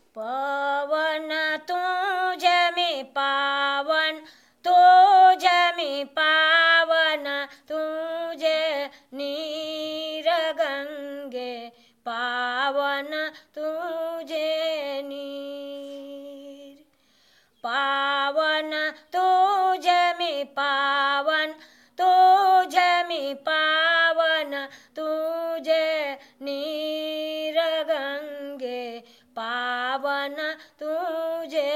पवन तुझे मी पावन, तुझे मी पावन, तुझे नीर गंगे पावन तुझे नीर। पावन तुझे मी पावन, तुझे मी पावन, तुझे नीर गंगे पावन तुझे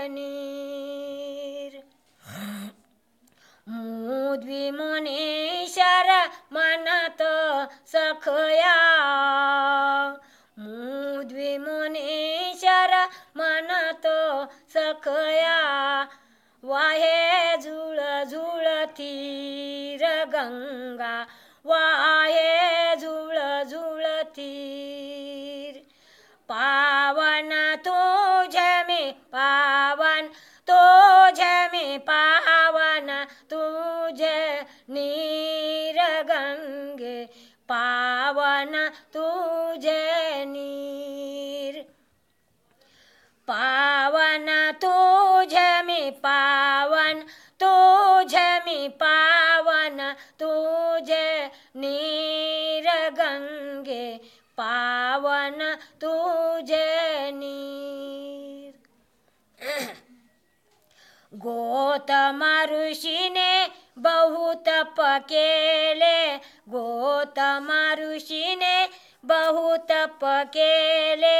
नीर। मुद्वी मुनीश्वर म्हणत सखया, मुद्वी मुनीश्वर म्हणत सखया, वाहे झुळ झुळती र गंगा, वाहे झुळ झुळती। पावन तुझे मी पावन, तुझे मी पावन, तुझे नीर गंगे पावन तुझे नीर। पावन तुझे मी पावन, तुझे मी पावन, तुझे नीर गंगे पावन तुझे नीर। गौतम ऋषीने बहुत तप केले, गौतम ऋषीने बहुत तप केले,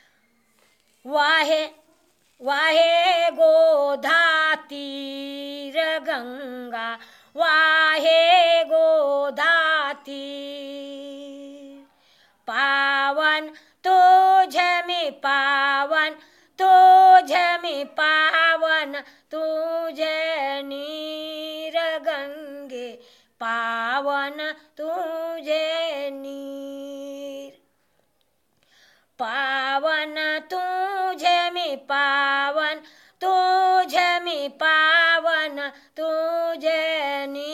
वाहे वाहे गोधाती र गंगा, वाहे गोधाती। पावन तुझे मी पावन, तुझे मी पावन, तुझे नीर गंगे पावन तुझे नीर। पावन तुझे मी पावन, तुझे मी पावन, तुझे नीर